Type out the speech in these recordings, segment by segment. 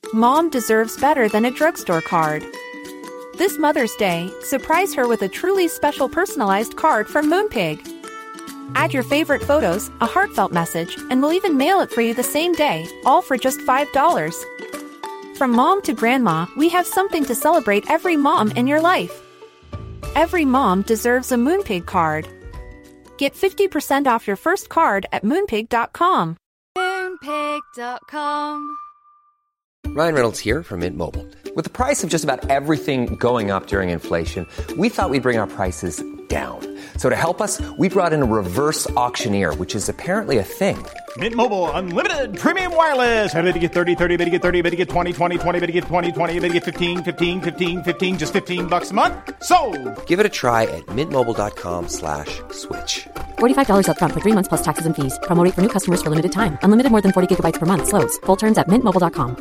Mom deserves better than a drugstore card. This Mother's Day, surprise her with a truly special personalized card from Moonpig. Add your favorite photos, a heartfelt message, and we'll even mail it for you the same day, all for just $5. From mom to grandma, we have something to celebrate every mom in your life. Every mom deserves a Moonpig card. Get 50% off your first card at moonpig.com. Moonpig.com. Ryan Reynolds here from Mint Mobile. With the price of just about everything going up during inflation, we thought we'd bring our prices down. So to help us, we brought in a reverse auctioneer, which is apparently a thing. Mint Mobile Unlimited Premium Wireless. How to get 30, 30, bit to get 30, bit to get 20, 20, 20, bit to get 20, 20, bit to get 15, 15, 15, 15, just $15 a month? Sold! Give it a try at mintmobile.com/switch. $45 up front for 3 months plus taxes and fees. Promo rate for new customers for limited time. Unlimited more than 40 gigabytes per month. Slows full terms at mintmobile.com.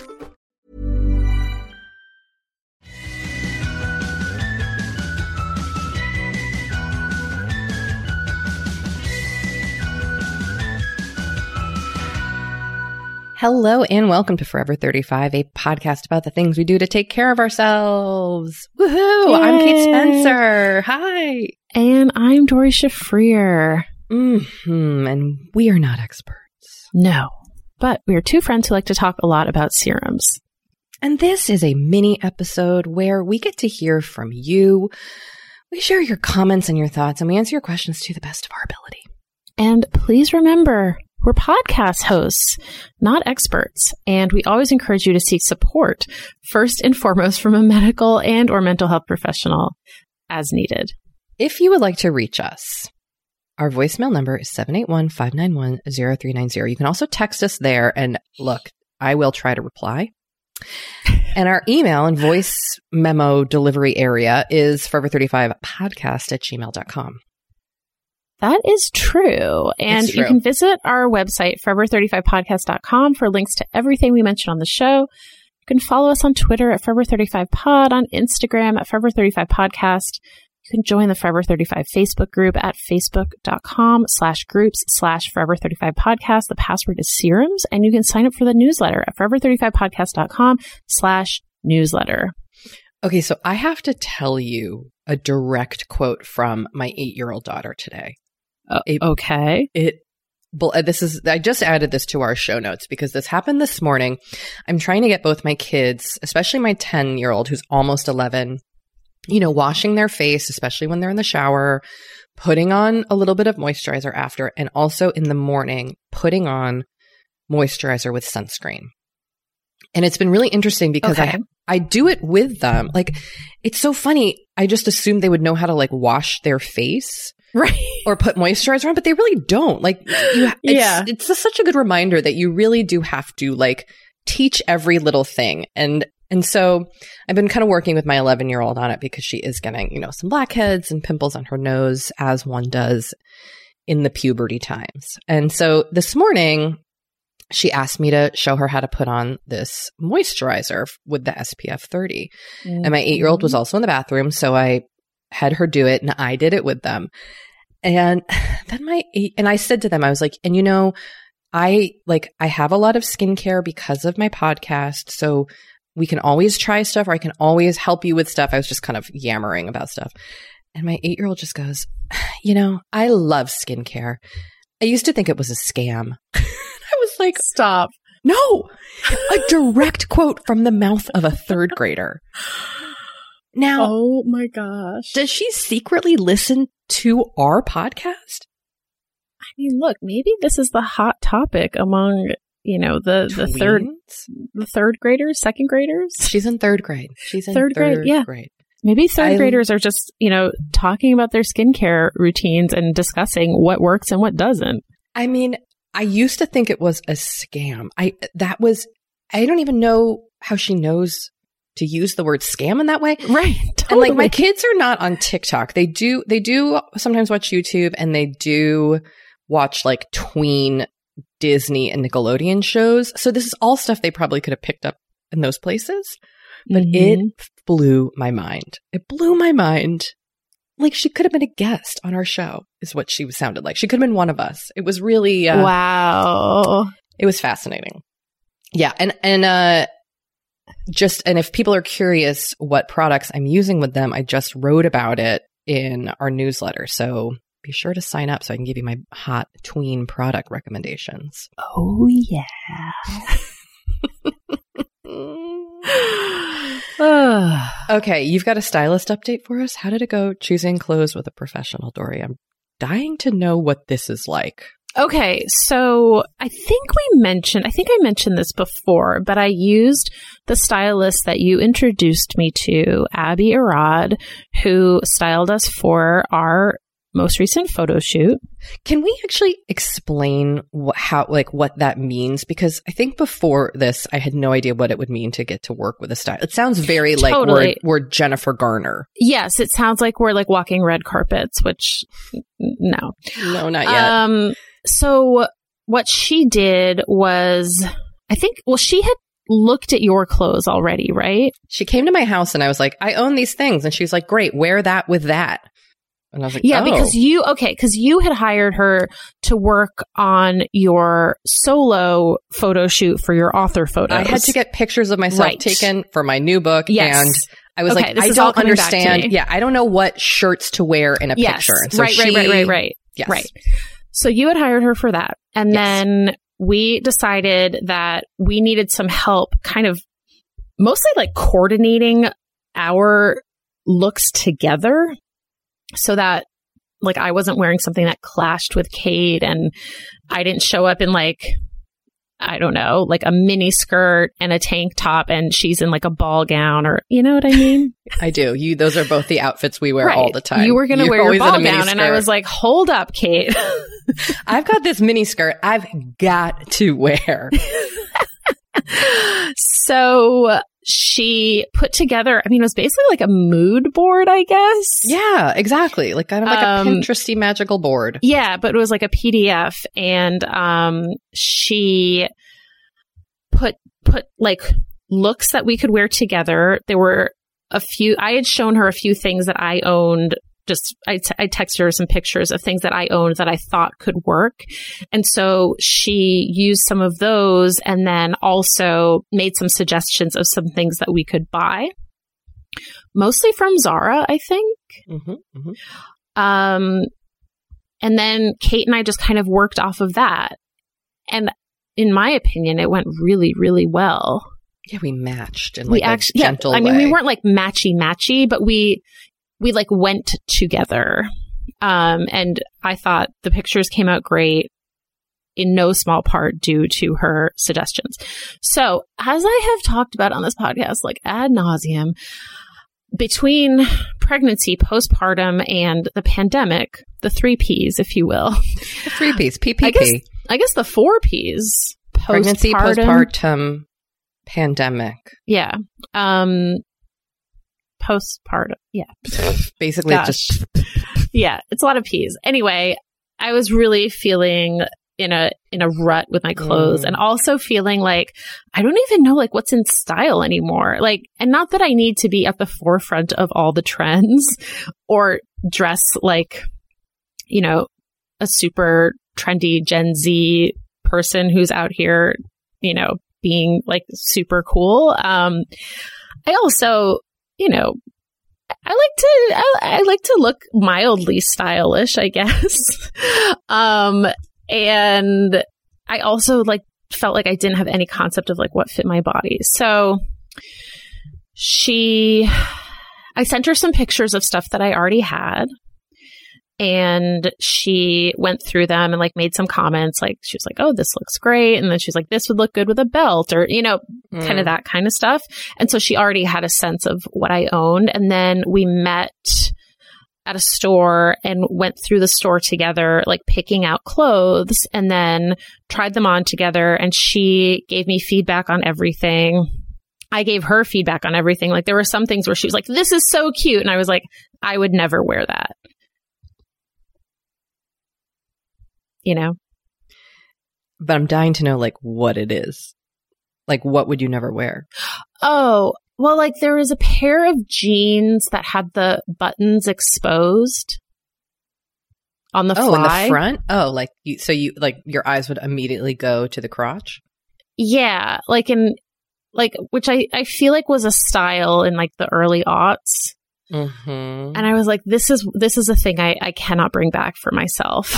Hello and welcome to Forever 35, a podcast about the things we do to take care of ourselves. Woohoo! Yay. I'm Kate Spencer. Hi. And I'm Dory Shafrir. And we are not experts. No, but we are two friends who like to talk a lot about serums. And this is a mini episode where we get to hear from you. We share your comments and your thoughts, and we answer your questions to the best of our ability. And please remember, we're podcast hosts, not experts, and we always encourage you to seek support, first and foremost from a medical and or mental health professional, as needed. If you would like to reach us, our voicemail number is 781-591-0390. You can also text us there, and look, I will try to reply. And our email and voice memo delivery area is forever35podcast@gmail.com. That is true. And you can visit our website, forever35podcast.com, for links to everything we mentioned on the show. You can follow us on Twitter at Forever35Pod, on Instagram at Forever35Podcast. You can join the Forever 35 Facebook group at facebook.com/groups/Forever35Podcast. The password is serums, and you can sign up for the newsletter at Forever35Podcast.com/newsletter. Okay, so I have to tell you a direct quote from my 8-year-old daughter today. Okay. I just added this to our show notes because this happened this morning. I'm trying to get both my kids, especially my 10-year-old who's almost 11, washing their face, especially when they're in the shower, putting on a little bit of moisturizer after, and also in the morning, putting on moisturizer with sunscreen. And it's been really interesting because I do it with them. Like, it's so funny. I just assumed they would know how to wash their face. Right. Or put moisturizer on, but they really don't. It's just such a good reminder that you really do have to teach every little thing. And so I've been kind of working with my 11-year-old on it because she is getting, some blackheads and pimples on her nose, as one does in the puberty times. And so this morning, she asked me to show her how to put on this moisturizer with the SPF 30. Mm-hmm. And my 8-year-old was also in the bathroom, so I had her do it, and I did it with them. And then I said to them, I was like, and I have a lot of skincare because of my podcast, so we can always try stuff, or I can always help you with stuff. I was just kind of yammering about stuff. And my 8-year-old just goes, I love skincare. I used to think it was a scam. I was like, stop. No, a direct quote from the mouth of a 3rd grader. Now, oh my gosh. Does she secretly listen to our podcast? I mean, look, maybe this is the hot topic among, the third graders, 2nd graders. She's in 3rd grade. She's in 3rd grade. Yeah. Maybe 3rd graders are just, talking about their skincare routines and discussing what works and what doesn't. I mean, I used to think it was a scam. I don't even know how she knows to use the word scam in that way. Right. Totally. And my kids are not on TikTok. They do sometimes watch YouTube, and they do watch tween Disney and Nickelodeon shows. So this is all stuff they probably could have picked up in those places. But It blew my mind. It blew my mind. She could have been a guest on our show, is what she sounded like. She could have been one of us. It was really wow. It was fascinating. Yeah, and and if people are curious what products I'm using with them, I just wrote about it in our newsletter. So be sure to sign up so I can give you my hot tween product recommendations. Oh, yeah. Okay, you've got a stylist update for us? How did it go choosing clothes with a professional, Doree? I'm dying to know what this is like. Okay, so I think I mentioned this before, but I used the stylist that you introduced me to, Abby Arad, who styled us for our most recent photo shoot. Can we actually explain what that means? Because I think before this, I had no idea what it would mean to get to work with a stylist. It sounds very totally. Like we're Jennifer Garner. Yes, it sounds like we're like walking red carpets, which no, not yet. So what she did was, she had looked at your clothes already, right? She came to my house and I was like, I own these things. And she was like, great, wear that with that. And I was like, yeah, because you had hired her to work on your solo photo shoot for your author photos. I had to get pictures of myself taken for my new book. Yes. And I was like, I don't understand. Yeah, I don't know what shirts to wear in a picture. So right. Yes. Right. So you had hired her for that. And then we decided that we needed some help kind of mostly like coordinating our looks together so that like I wasn't wearing something that clashed with Kate and I didn't show up in like, I don't know, like a mini skirt and a tank top and she's in like a ball gown or, you know what I mean? I do. Those are both the outfits we wear all the time. You were going to wear your ball gown and I was like, hold up, Kate. I've got this mini skirt I've got to wear. So she put together, I mean, it was basically like a mood board, I guess. Yeah, exactly. Like kind of like a Pinteresty magical board. Yeah, but it was like a PDF and she put like looks that we could wear together. There were a few, I had shown her a few things that I owned. I texted her some pictures of things that I owned that I thought could work. And so she used some of those and then also made some suggestions of some things that we could buy. Mostly from Zara, I think. Mm-hmm, mm-hmm. And then Kate and I just kind of worked off of that. And in my opinion, it went really, really well. Yeah, we matched in like a gentle way. I mean, we weren't like matchy, but we like went together. And I thought the pictures came out great in no small part due to her suggestions. So as I have talked about on this podcast, like ad nauseum, between pregnancy, postpartum, and the pandemic, the 3 Ps, if you will. The 3 Ps, PPP. I guess the 4 Ps. Pregnancy, postpartum, pandemic. Yeah. Postpartum. Yeah. Basically just. Yeah. It's a lot of P's. Anyway, I was really feeling in a rut with my clothes and also feeling like I don't even know like what's in style anymore. Like, and not that I need to be at the forefront of all the trends or dress like, you know, a super trendy Gen Z person who's out here, you know, being like super cool. I also, you know, I like to look mildly stylish, I guess. And I also like felt like I didn't have any concept of like what fit my body. So I sent her some pictures of stuff that I already had. And she went through them and like made some comments. Like she was like, "Oh, this looks great." And then she's like, "This would look good with a belt," or, you know, kind of that kind of stuff. And so she already had a sense of what I owned. And then we met at a store and went through the store together, like picking out clothes and then tried them on together. And she gave me feedback on everything. I gave her feedback on everything. Like there were some things where she was like, "This is so cute." And I was like, "I would never wear that." You know? But I'm dying to know like what it is. Like what would you never wear? Oh, well, like there was a pair of jeans that had the buttons exposed on the fly. Oh, in the front? Oh, like you like your eyes would immediately go to the crotch? Yeah, like in which I feel like was a style in like the early aughts. Mm-hmm. And I was like, this is a thing I cannot bring back for myself.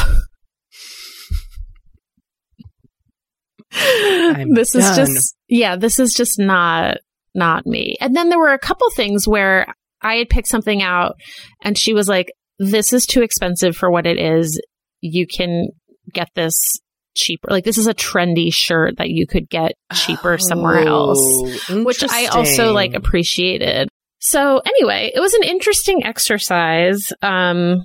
This is just not me. And then there were a couple things where I had picked something out and she was like, this is too expensive for what it is. You can get this cheaper. Like, this is a trendy shirt that you could get cheaper somewhere else, which I also like appreciated. So anyway, it was an interesting exercise. And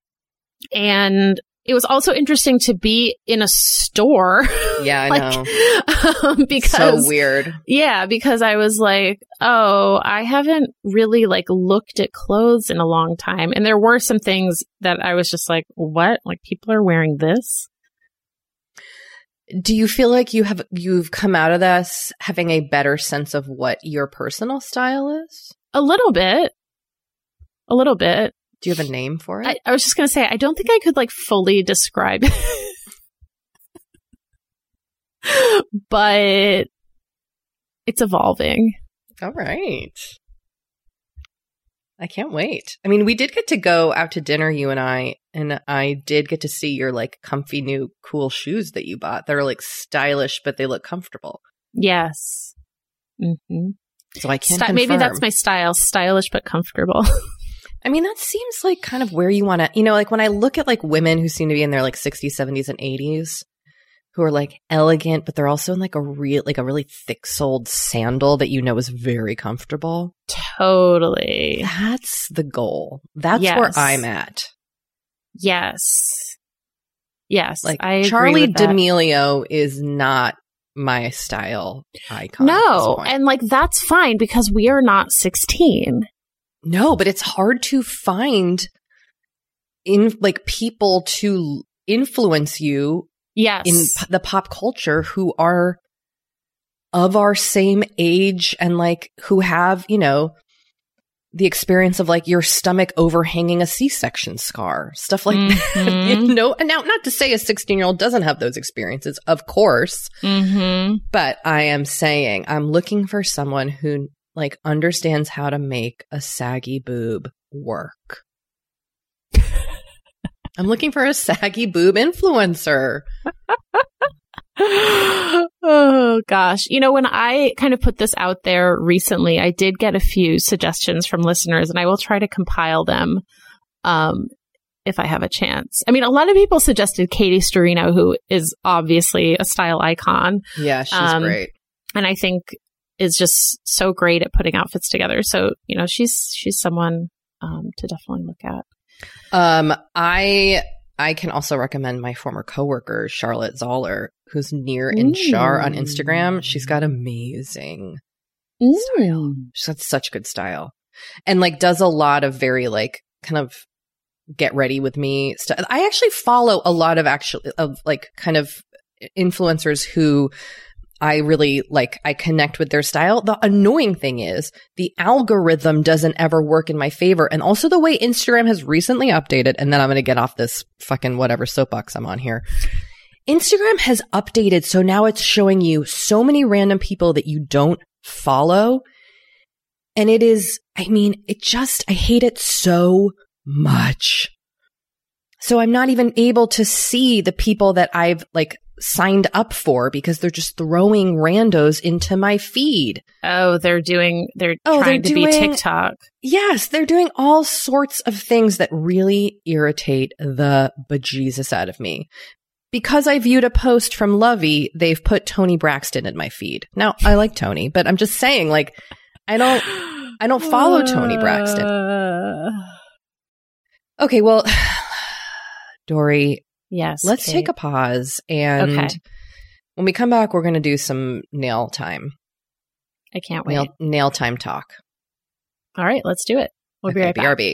it was also interesting to be in a store. Yeah, I know. Because so weird. Yeah, because I was like, oh, I haven't really like looked at clothes in a long time. And there were some things that I was just like, what? Like, people are wearing this? Do you feel like you've come out of this having a better sense of what your personal style is? A little bit. Do you have a name for it? I was just going to say, I don't think I could like fully describe it. But it's evolving. All right. I can't wait. I mean, we did get to go out to dinner, you and I did get to see your like comfy new cool shoes that you bought. They're like stylish, but they look comfortable. Yes. Mm-hmm. So I can't confirm. Maybe that's my style, stylish but comfortable. I mean, that seems like kind of where you want to, like when I look at like women who seem to be in their like 60s, 70s, and 80s who are like elegant, but they're also in like a really thick-soled sandal that is very comfortable. Totally. That's the goal. That's where I'm at. Yes. Like I Charli agree with that. D'Amelio is not my style icon. No, and like that's fine because we are not 16. No, but it's hard to find people to influence you in the pop culture who are of our same age and like who have, the experience of like your stomach overhanging a C-section scar, stuff like that. And now, not to say a 16-year-old doesn't have those experiences, of course, but I am saying I'm looking for someone who like understands how to make a saggy boob work. I'm looking for a saggy boob influencer. Oh, gosh. When I kind of put this out there recently, I did get a few suggestions from listeners, and I will try to compile them if I have a chance. I mean, a lot of people suggested Katie Sturino, who is obviously a style icon. Yeah, she's great. And I think is just so great at putting outfits together. So, she's someone to definitely look at. I can also recommend my former coworker, Charlotte Zoller, who's Near and Char on Instagram. She's got amazing style. She's got such good style. And like does a lot of very like kind of get ready with me stuff. I actually follow a lot of kind of influencers who I really like, I connect with their style. The annoying thing is the algorithm doesn't ever work in my favor. And also the way Instagram has recently updated, and then I'm going to get off this fucking whatever soapbox I'm on here. Instagram has updated. So now it's showing you so many random people that you don't follow. And it is, I hate it so much. So I'm not even able to see the people that I've like signed up for because they're just throwing randos into my feed. Oh, they're trying to be TikTok. Yes, they're doing all sorts of things that really irritate the bejesus out of me. Because I viewed a post from Lovey, they've put Toni Braxton in my feed. Now, I like Toni, but I'm just saying, like, I don't follow Toni Braxton. Okay, well, Doree. Yes. Let's take a pause. And when we come back, we're going to do some nail time. I can't wait. Nail time talk. All right, let's do it. We'll be right back. BRB.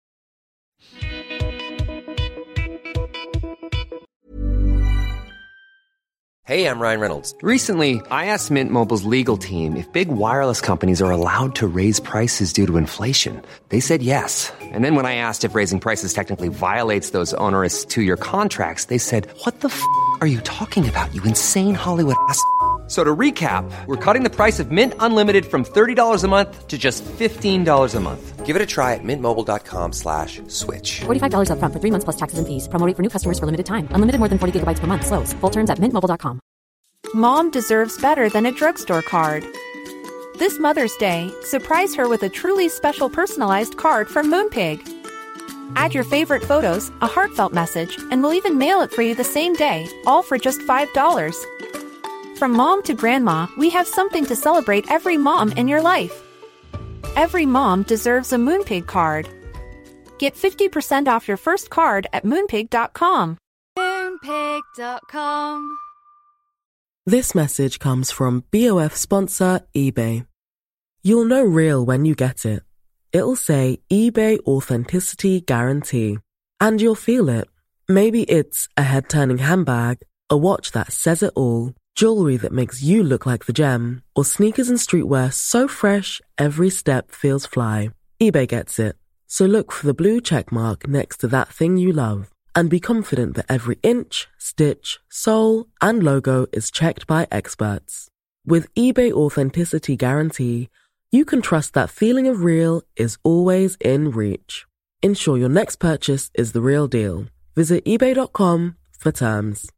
Hey, I'm Ryan Reynolds. Recently, I asked Mint Mobile's legal team if big wireless companies are allowed to raise prices due to inflation. They said yes. And then when I asked if raising prices technically violates those onerous 2-year contracts, they said, "What the f*** are you talking about, you insane Hollywood ass f- So to recap, we're cutting the price of Mint Unlimited from $30 a month to just $15 a month. Give it a try at mintmobile.com/switch. $45 up front for 3 months plus taxes and fees. Promo rate for new customers for limited time. Unlimited more than 40 gigabytes per month. Slows full terms at mintmobile.com. Mom deserves better than a drugstore card. This Mother's Day, surprise her with a truly special personalized card from Moonpig. Add your favorite photos, a heartfelt message, and we'll even mail it for you the same day, all for just $5. From mom to grandma, we have something to celebrate every mom in your life. Every mom deserves a Moonpig card. Get 50% off your first card at moonpig.com. Moonpig.com. This message comes from BOF sponsor eBay. You'll know real when you get it. It'll say eBay Authenticity Guarantee. And you'll feel it. Maybe it's a head-turning handbag, a watch that says it all, jewelry that makes you look like the gem, or sneakers and streetwear so fresh every step feels fly. eBay gets it. So look for the blue check mark next to that thing you love and be confident that every inch, stitch, sole, and logo is checked by experts. With eBay Authenticity Guarantee, you can trust that feeling of real is always in reach. Ensure your next purchase is the real deal. Visit ebay.com for terms.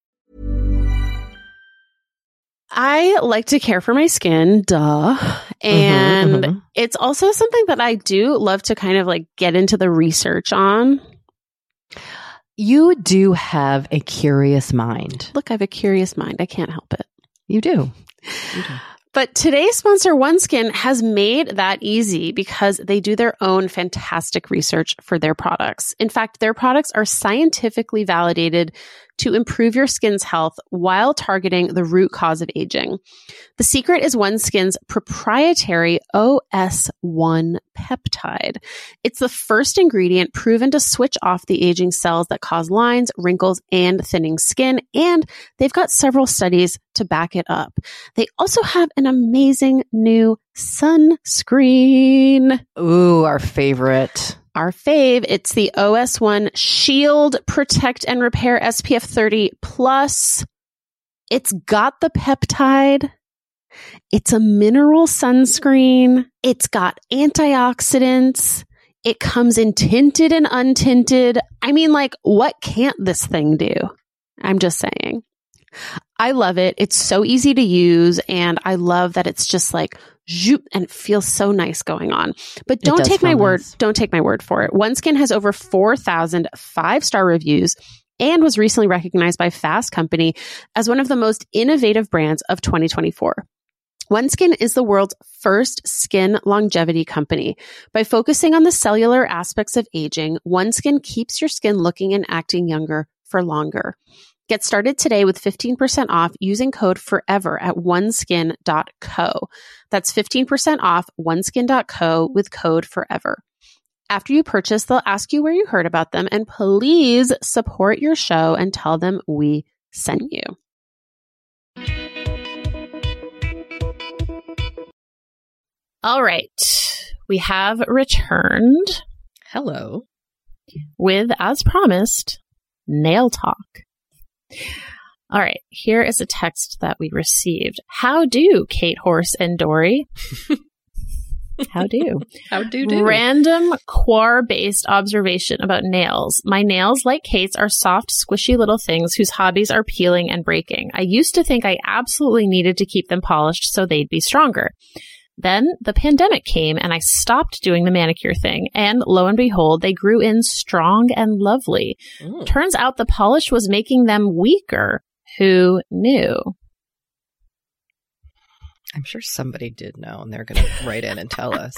I like to care for my skin, duh. And it's also something that I do love to kind of like get into the research on. You do have a curious mind. Look, I have a curious mind. I can't help it. You do. But today's sponsor, OneSkin, has made that easy because they do their own fantastic research for their products. In fact, their products are scientifically validated to improve your skin's health while targeting the root cause of aging. The secret is OneSkin's proprietary OS1 peptide. It's the first ingredient proven to switch off the aging cells that cause lines, wrinkles, and thinning skin, and they've got several studies to back it up. They also have an amazing new sunscreen. Ooh, our favorite. Our fave. It's the OS1 Shield Protect and Repair SPF 30 Plus. It's got the peptide. It's a mineral sunscreen. It's got antioxidants. It comes in tinted and untinted. I mean, like, what can't this thing do? I'm just saying. I love it. It's so easy to use, and I love that it's just like zoop, and it feels so nice going on. But don't take my word. Don't take my word for it. OneSkin has over 4,000 5-star reviews and was recently recognized by Fast Company as one of the most innovative brands of 2024. OneSkin is the world's first skin longevity company. By focusing on the cellular aspects of aging, OneSkin keeps your skin looking and acting younger for longer. Get started today with 15% off using code FOREVER at oneskin.co. That's 15% off oneskin.co with code FOREVER. After you purchase, they'll ask you where you heard about them, and please support your show and tell them we sent you. All right. We have returned. Hello. With, as promised, Nail Talk. All right, here is a text that we received. How do, Kate, Horse, and Dory? How do? How do? Random quar-based observation about nails. My nails, like Kate's, are soft, squishy little things whose hobbies are peeling and breaking. I used to think I absolutely needed to keep them polished so they'd be stronger. Then the pandemic came and I stopped doing the manicure thing, and lo and behold, they grew in strong and lovely. Turns out the polish was making them weaker. Who knew? I'm sure somebody did know, and they're going to write in and tell us.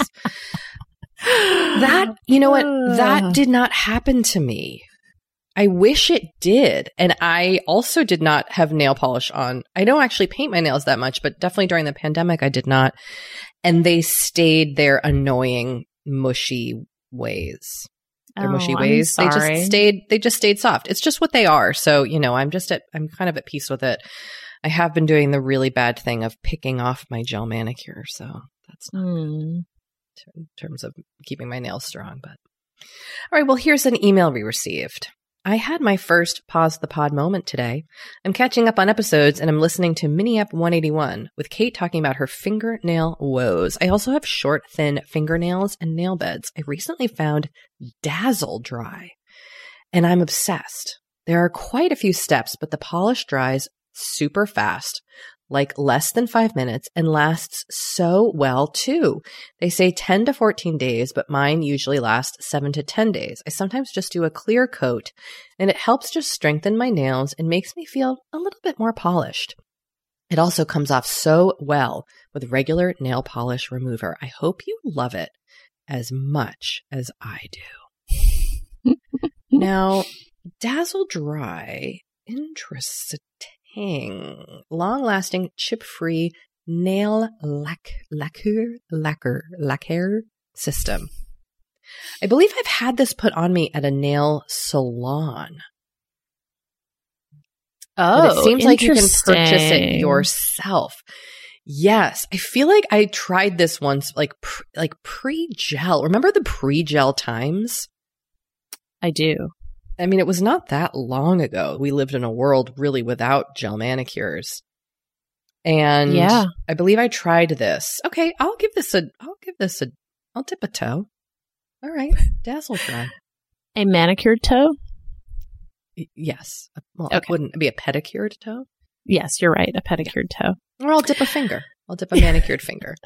That, you know what? That did not happen to me. I wish it did. And I also did not have nail polish on. I don't actually paint my nails that much, but definitely during the pandemic, I did not. And they stayed their annoying, mushy ways. Their mushy ways. I'm sorry. They just stayed soft. It's just what they are. So, you know, I'm kind of at peace with it. I have been doing the really bad thing of picking off my gel manicure. So that's not good in terms of keeping my nails strong. But all right, well, here's an email we received. I had my first Pause the Pod moment today. I'm catching up on episodes and I'm listening to Mini Ep 181 with Kate talking about her fingernail woes. I also have short, thin fingernails and nail beds. I recently found Dazzle Dry and I'm obsessed. There are quite a few steps, but the polish dries super fast, like less than 5 minutes, and lasts so well too. They say 10 to 14 days, but mine usually lasts 7 to 10 days. I sometimes just do a clear coat, and it helps just strengthen my nails and makes me feel a little bit more polished. It also comes off so well with regular nail polish remover. I hope you love it as much as I do. Now, Dazzle Dry, interesting. Long-lasting, chip-free nail lacquer system. I believe I've had this put on me at a nail salon. Oh, but it seems like you can purchase it yourself. Yes, I feel like I tried this once, like pre-gel. Remember the pre-gel times? I do. I mean, it was not that long ago. We lived in a world really without gel manicures. And yeah, I believe I tried this. Okay, I'll dip a toe. All right. Dazzle Dry. A manicured toe? Yes. Well, okay. Wouldn't it be a pedicured toe? Yes, you're right. A pedicured toe. Or I'll dip a finger. I'll dip a manicured finger.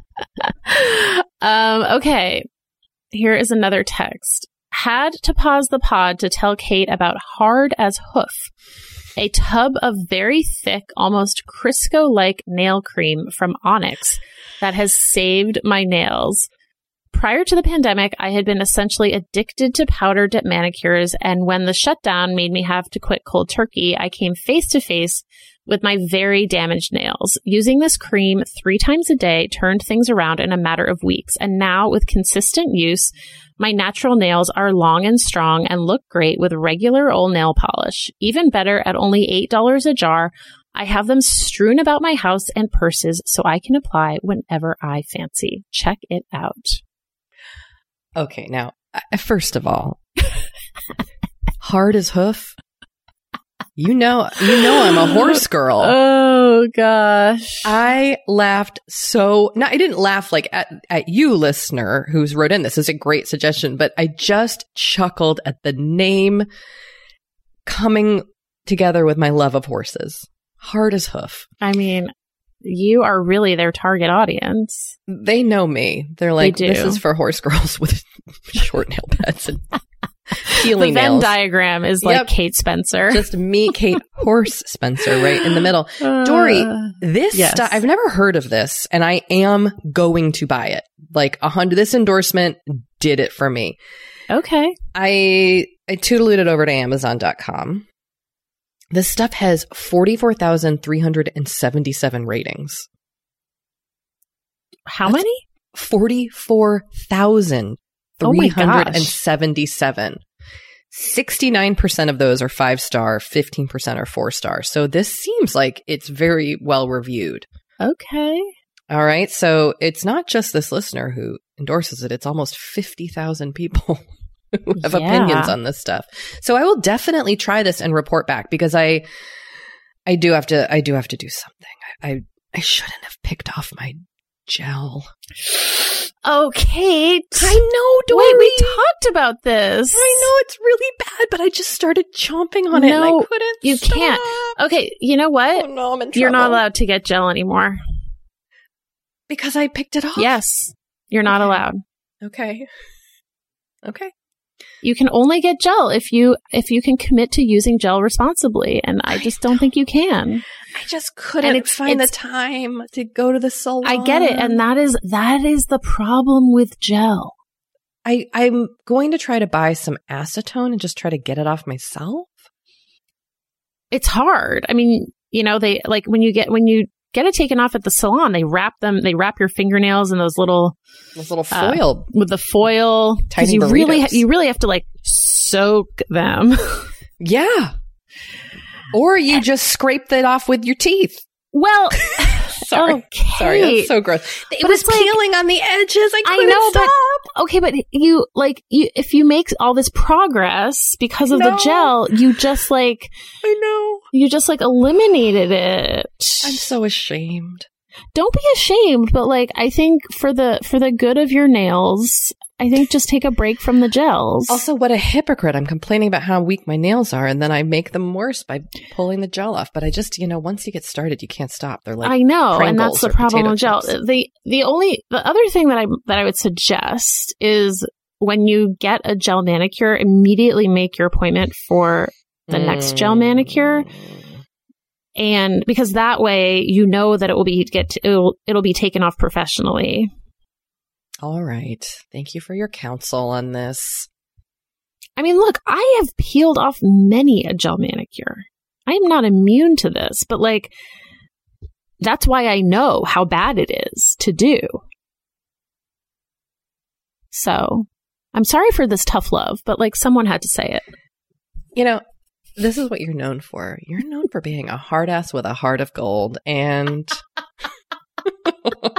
Okay. Here is another text. Had to pause the pod to tell Kate about Hard as Hoof, a tub of very thick, almost Crisco-like nail cream from Onyx that has saved my nails. Prior to the pandemic, I had been essentially addicted to powder dip manicures, and when the shutdown made me have to quit cold turkey, I came face to face with my very damaged nails. Using this cream 3 times a day turned things around in a matter of weeks, and now with consistent use, my natural nails are long and strong and look great with regular old nail polish. Even better, at only $8 a jar, I have them strewn about my house and purses so I can apply whenever I fancy. Check it out. Okay, now, first of all, Hard as Hoof. You know I'm a horse girl. Oh, gosh. I laughed I didn't laugh like at you, listener, who's wrote in. This is a great suggestion, but I just chuckled at the name coming together with my love of horses. Hard as Hoof. I mean, you are really their target audience. They know me. They're like, this is for horse girls with short nail beds and peely nails. The Venn nails. diagram is like Kate Spencer. Just me, Kate Horse Spencer, right in the middle. Dory, this stuff, I've never heard of this, and I am going to buy it. Like this endorsement did it for me. Okay. I tootleed it over to Amazon.com. This stuff has 44,377 ratings. How many? 44,377. 69% of those are 5-star, 15% are 4-star. So this seems like it's very well reviewed. Okay. All right. So it's not just this listener who endorses it. It's almost 50,000 people who have opinions on this stuff. So I will definitely try this and report back because I do have to do something. I shouldn't have picked off my gel. Oh, Kate. I know, Dory. Wait, we talked about this. I know, it's really bad, but I just started chomping on it and I couldn't you stop. Can't. Okay, you know what? Oh, no, I'm in trouble. You're not allowed to get gel anymore. Because I picked it off? Yes. You're not allowed. Okay. You can only get gel if you can commit to using gel responsibly, and I just don't think you can. I just couldn't find the time to go to the salon. I get it, and that is the problem with gel. I'm going to try to buy some acetone and just try to get it off myself. It's hard. I mean, they like when you get it taken off at the salon, they wrap your fingernails in those little foil with the foil. Tiny you really have to like soak them. Yeah. Or you just scraped it off with your teeth. Well, sorry, that's so gross. It was peeling on the edges. I couldn't stop. okay, but if you make all this progress because of the gel, you just like, I know. You just like eliminated it. I'm so ashamed. Don't be ashamed, but like, I think for the good of your nails, I think just take a break from the gels. Also, what a hypocrite. I'm complaining about how weak my nails are, and then I make them worse by pulling the gel off. But I just, once you get started, you can't stop. They're like, I know, and that's the problem with gel. Chips. The other thing that I would suggest is when you get a gel manicure, immediately make your appointment for the next gel manicure. And because that way, that it will it'll be taken off professionally. All right. Thank you for your counsel on this. I mean, look, I have peeled off many a gel manicure. I am not immune to this, but like, that's why I know how bad it is to do. So I'm sorry for this tough love, but like, someone had to say it. This is what you're known for. You're known for being a hard ass with a heart of gold. And this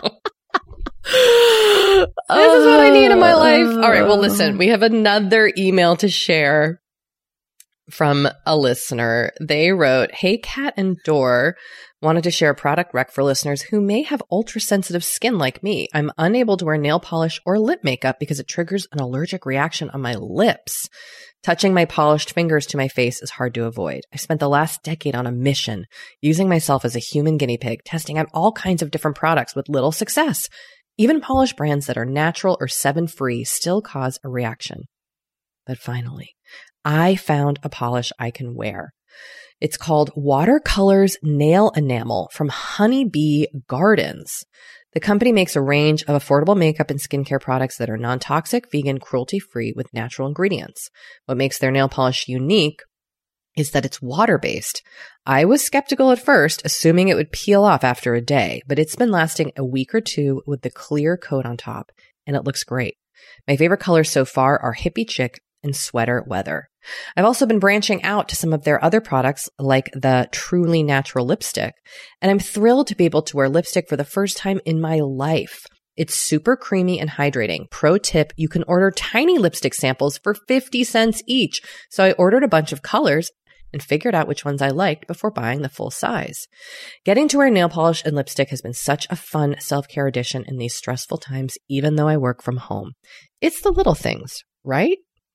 is what I need in my life. All right. Well, listen, we have another email to share from a listener. They wrote, "Hey, Kat and Dor, wanted to share a product rec for listeners who may have ultra sensitive skin like me. I'm unable to wear nail polish or lip makeup because it triggers an allergic reaction on my lips. Touching my polished fingers to my face is hard to avoid. I spent the last decade on a mission, using myself as a human guinea pig, testing out all kinds of different products with little success. Even polished brands that are natural or 7-free still cause a reaction. But finally, I found a polish I can wear. It's called Watercolors Nail Enamel from Honeybee Gardens. The company makes a range of affordable makeup and skincare products that are non-toxic, vegan, cruelty-free with natural ingredients. What makes their nail polish unique is that it's water-based. I was skeptical at first, assuming it would peel off after a day, but it's been lasting a week or two with the clear coat on top, and it looks great. My favorite colors so far are Hippie Chick and Sweater Weather. I've also been branching out to some of their other products like the Truly Natural Lipstick, and I'm thrilled to be able to wear lipstick for the first time in my life. It's super creamy and hydrating. Pro tip, you can order tiny lipstick samples for 50 cents each. So I ordered a bunch of colors and figured out which ones I liked before buying the full size. Getting to wear nail polish and lipstick has been such a fun self-care addition in these stressful times, even though I work from home. It's the little things, right?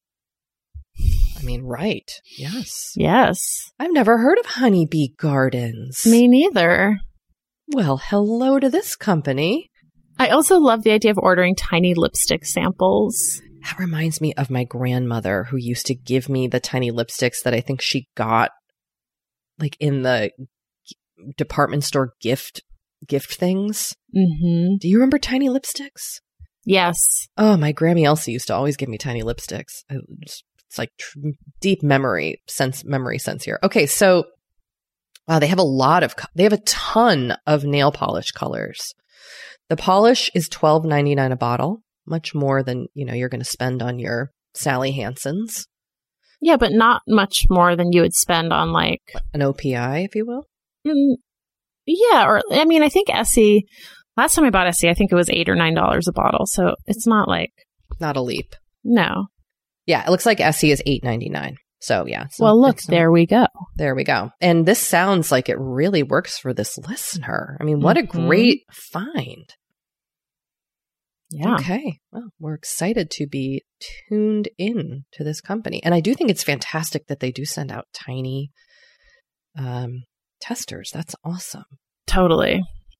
I mean, right. Yes. Yes. I've never heard of Honeybee Gardens. Me neither. Well, hello to this company. I also love the idea of ordering tiny lipstick samples. That reminds me of my grandmother who used to give me the tiny lipsticks that I think she got like in the department store gift things. Mm-hmm. Do you remember tiny lipsticks? Yes. Oh, my Grammy Elsie used to always give me tiny lipsticks. It's like deep memory sense here. Okay, so wow, they have a ton of nail polish colors. The polish is $12.99 a bottle, much more than, you're going to spend on your Sally Hansen's. Yeah, but not much more than you would spend on like an OPI, if you will. Yeah, or I mean, I think Essie. Last time I bought Essie, I think it was $8 or $9 a bottle. So it's not like not a leap. No. Yeah, it looks like Essie is $8.99. So yeah. Well, look, there we go. There we go. And this sounds like it really works for this listener. I mean, what a great find. Yeah. Okay. Well, we're excited to be tuned in to this company. And I do think it's fantastic that they do send out tiny testers. That's awesome. Totally.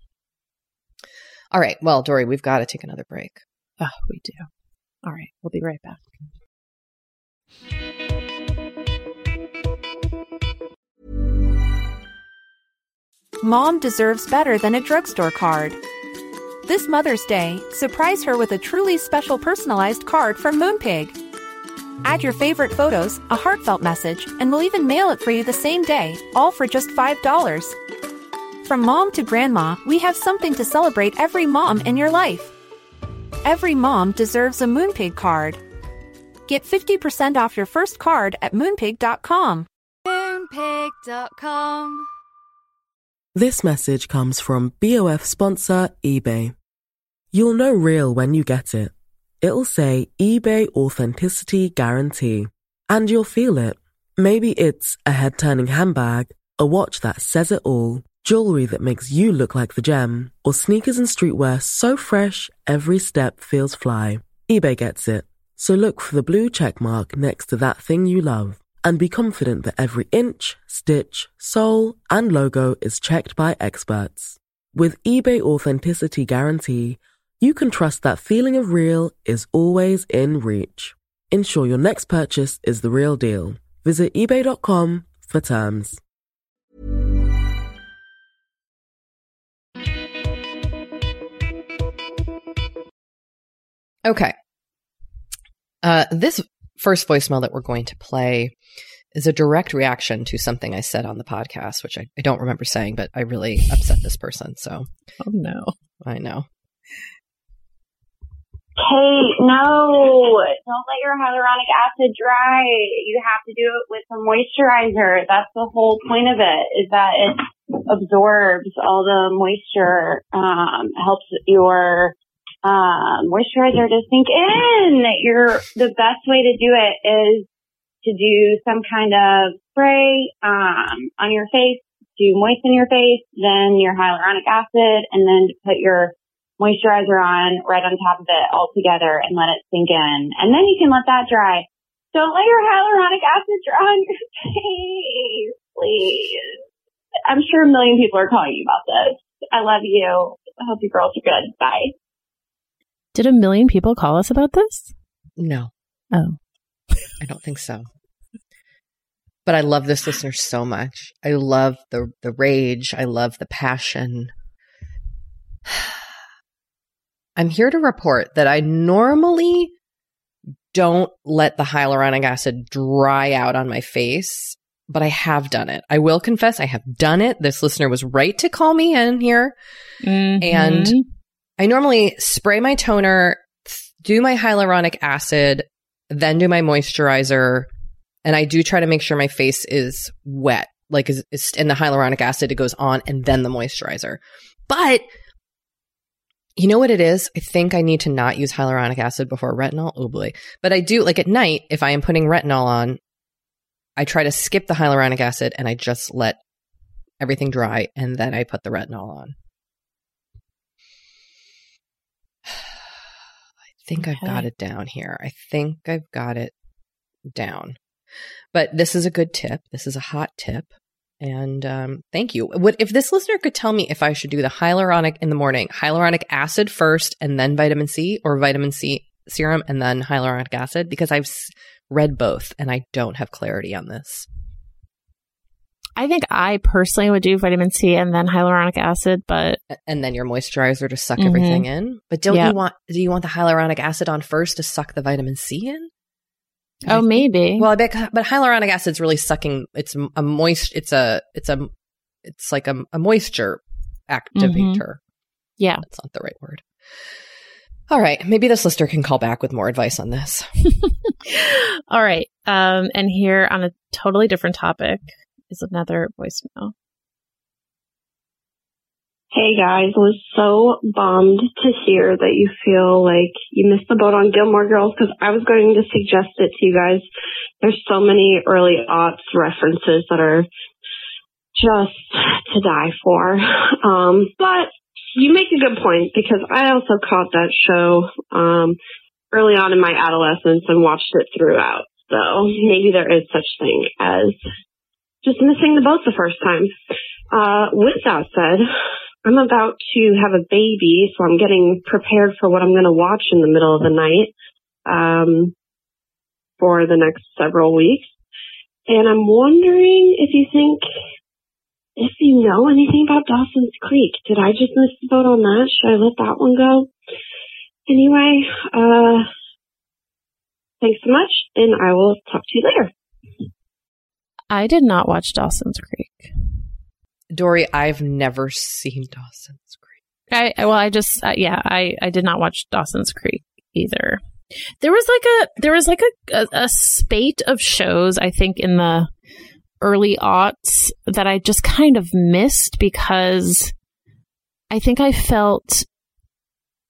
All right. Well, Dory, we've got to take another break. Oh, we do. All right. We'll be right back. Mom deserves better than a drugstore card. This Mother's Day, surprise her with a truly special personalized card from Moonpig. Add your favorite photos, a heartfelt message, and we'll even mail it for you the same day, all for just $5. From mom to grandma, we have something to celebrate every mom in your life. Every mom deserves a Moonpig card. Get 50% off your first card at Moonpig.com. Moonpig.com. This message comes from BOF sponsor eBay. You'll know real when you get it. It'll say eBay Authenticity Guarantee. And you'll feel it. Maybe it's a head-turning handbag, a watch that says it all, jewelry that makes you look like the gem, or sneakers and streetwear so fresh every step feels fly. eBay gets it. So look for the blue check mark next to that thing you love and be confident that every inch, stitch, sole, and logo is checked by experts. With eBay Authenticity Guarantee, you can trust that feeling of real is always in reach. Ensure your next purchase is the real deal. Visit eBay.com for terms. Okay. This first voicemail that we're going to play is a direct reaction to something I said on the podcast, which I don't remember saying, but I really upset this person. So, oh no, I know. Hey, no, don't let your hyaluronic acid dry. You have to do it with some moisturizer. That's the whole point of it, is that it absorbs all the moisture, helps your moisturizer to sink in. The best way to do it is to do some kind of spray on your face to moisten your face, then your hyaluronic acid, and then to put your moisturizer on right on top of it all together and let it sink in. And then you can let that dry. Don't let your hyaluronic acid dry on your face, please. I'm sure a million people are calling you about this. I love you. I hope you girls are good. Bye. Did a million people call us about this? No. Oh. I don't think so. But I love this listener so much. I love the rage. I love the passion. I'm here to report that I normally don't let the hyaluronic acid dry out on my face, but I have done it. I will confess I have done it. This listener was right to call me in here. Mm-hmm. And I normally spray my toner, do my hyaluronic acid, then do my moisturizer. And I do try to make sure my face is wet, like is in the hyaluronic acid, it goes on, and then the moisturizer. But you know what it is? I think I need to not use hyaluronic acid before retinol. Oh boy. But I do, like at night, if I am putting retinol on, I try to skip the hyaluronic acid and I just let everything dry and then I put the retinol on. I think I've got it down here. I think I've got it down. But this is a good tip. This is a hot tip. And thank you. If this listener could tell me if I should do the hyaluronic in the morning, hyaluronic acid first and then vitamin C, or vitamin C serum and then hyaluronic acid, because I've read both and I don't have clarity on this. I think I personally would do vitamin C and then hyaluronic acid, but and then your moisturizer to suck everything in. But do you want the hyaluronic acid on first to suck the vitamin C in? Oh, maybe. Well, I bet, but hyaluronic acid's really sucking. It's a moist. It's like a moisture activator. Yeah, that's not the right word. All right, maybe this listener can call back with more advice on this. All right, and here on a totally different topic is another voicemail. Hey guys, I was so bummed to hear that you feel like you missed the boat on Gilmore Girls, because I was going to suggest it to you guys. There's so many early aughts references that are just to die for. But you make a good point, because I also caught that show early on in my adolescence and watched it throughout. So maybe there is such thing as just missing the boat the first time. With that said, I'm about to have a baby, so I'm getting prepared for what I'm going to watch in the middle of the night for the next several weeks. And I'm wondering if you know anything about Dawson's Creek. Did I just miss the boat on that? Should I let that one go? Anyway, thanks so much, and I will talk to you later. I did not watch Dawson's Creek. Dory, I've never seen Dawson's Creek. I did not watch Dawson's Creek either. There was like a spate of shows, I think, in the early aughts that I just kind of missed, because I think I felt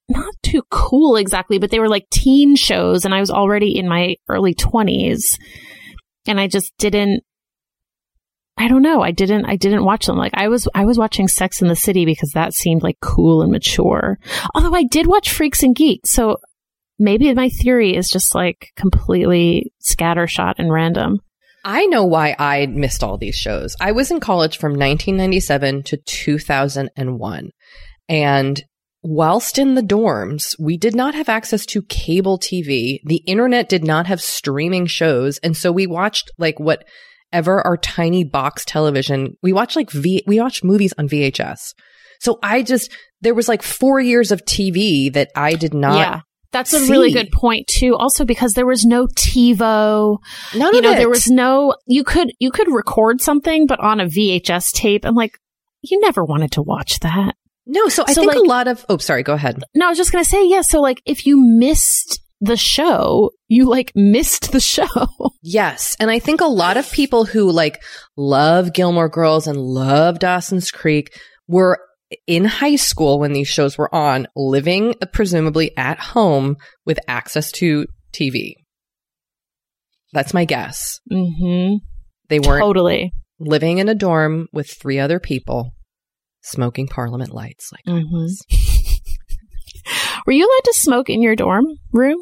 not too cool exactly, but they were like teen shows, and I was already in my early 20s, and I just didn't. I don't know. I didn't watch them. Like I was watching Sex and the City because that seemed like cool and mature. Although I did watch Freaks and Geeks, so maybe my theory is just like completely scattershot and random. I know why I missed all these shows. I was in college from 1997 to 2001. And whilst in the dorms, we did not have access to cable TV. The internet did not have streaming shows. And so we watched like whatever our tiny box television, we watched we watched movies on VHS. So there was like 4 years of TV that I did not. Yeah. That's a really good point too. Also, because there was no TiVo, there was no, you could record something, but on a VHS tape, and like, you never wanted to watch that. No. So I think like, a lot of, sorry, go ahead. No, I was just going to say, yeah. So like, if you missed the show, you like missed the show. Yes. And I think a lot of people who like love Gilmore Girls and love Dawson's Creek were in high school when these shows were on, living presumably at home with access to TV. That's my guess. Mm-hmm. They weren't totally living in a dorm with 3 other people smoking Parliament lights like I was. Were you allowed to smoke in your dorm room?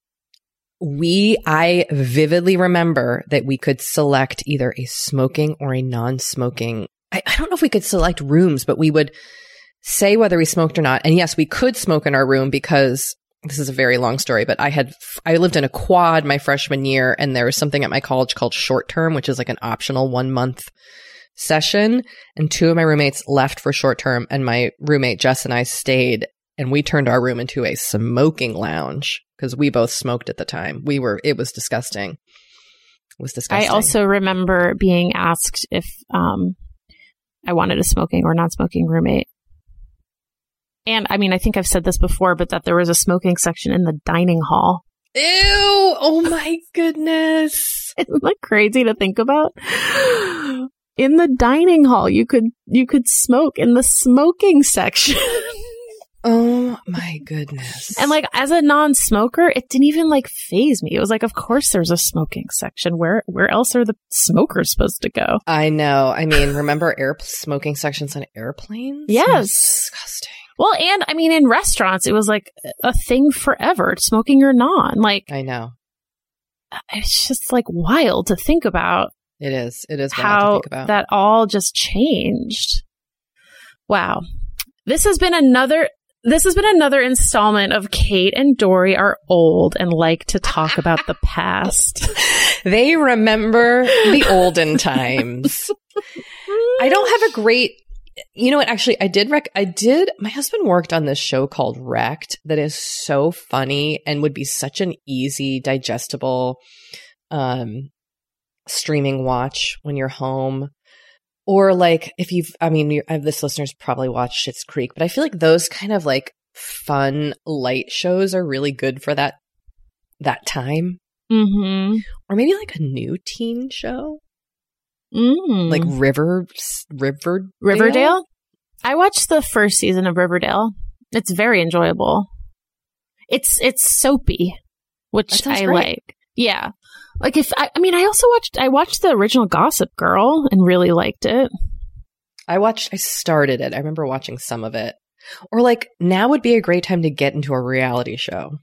I vividly remember that we could select either a smoking or a non-smoking. I don't know if we could select rooms, but we would say whether we smoked or not. And yes, we could smoke in our room because this is a very long story, but I lived in a quad my freshman year, and there was something at my college called short term, which is like an optional 1-month session. And 2 of my roommates left for short term, and my roommate Jess and I stayed, and we turned our room into a smoking lounge because we both smoked at the time. It was disgusting. It was disgusting. I also remember being asked if, I wanted a smoking or non-smoking roommate. And I mean, I think I've said this before, but that there was a smoking section in the dining hall. Ew! Oh my goodness. Isn't that crazy to think about? In the dining hall, you could smoke in the smoking section. Oh my goodness. And like, as a non-smoker, it didn't even like faze me. It was like, of course there's a smoking section. Where else are the smokers supposed to go? I know. I mean, remember smoking sections on airplanes? Yes. Disgusting. Well, and I mean, in restaurants, it was like a thing forever, smoking or non. Like, I know. It's just like wild to think about. It is. It is wild to think about. That all just changed. Wow. This has been another installment of Kate and Dory are old and like to talk about the past. They remember the olden times. I don't have a great, you know what? Actually, my husband worked on this show called Wrecked that is so funny and would be such an easy, digestible, streaming watch when you're home. Or like this listeners probably watched Schitt's Creek, but I feel like those kind of like fun, light shows are really good for that time. Mm-hmm. Or maybe like a new teen show. Like Riverdale? I watched the first season of Riverdale. It's very enjoyable. It's soapy, which I like. Yeah. Like I watched the original Gossip Girl and really liked it. I started it. I remember watching some of it. Or like now would be a great time to get into a reality show.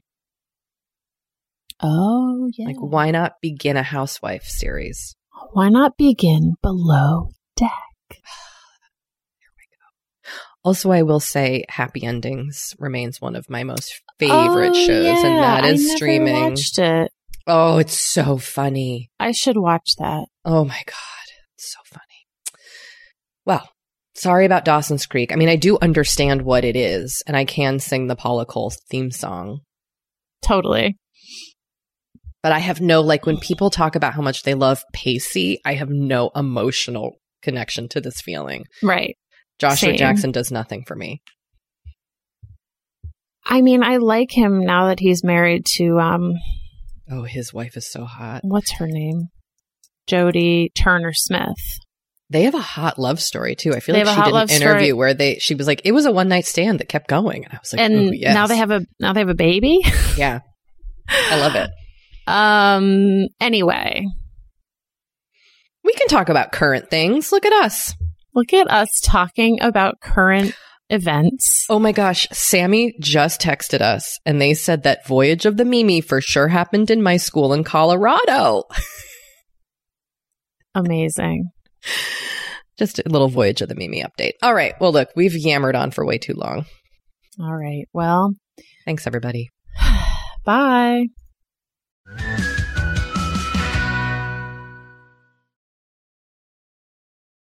Oh, yeah. Like why not begin a housewife series? Why not begin Below Deck? Here we go. Also, I will say Happy Endings remains one of my most favorite shows, and that is streaming. I never watched it. Oh, it's so funny. I should watch that. Oh my God. It's so funny. Well, sorry about Dawson's Creek. I mean, I do understand what it is, and I can sing the Paula Cole theme song. Totally. But I have no, like, when people talk about how much they love Pacey, I have no emotional connection to this feeling. Right. Joshua Jackson does nothing for me. I mean, I like him now that he's married to, oh, his wife is so hot. What's her name? Jodie Turner-Smith. They have a hot love story too. I feel like she did an interview where she was like, it was a one night stand that kept going. And I was like, and yes. now they have a baby. Yeah. I love it. Anyway, we can talk about current things. Look at us. Look at us talking about current events. Oh my gosh. Sammy just texted us and they said that Voyage of the Mimi for sure happened in my school in Colorado. Amazing. Just a little Voyage of the Mimi update. All right. Well, look, we've yammered on for way too long. All right. Well, thanks, everybody. Bye.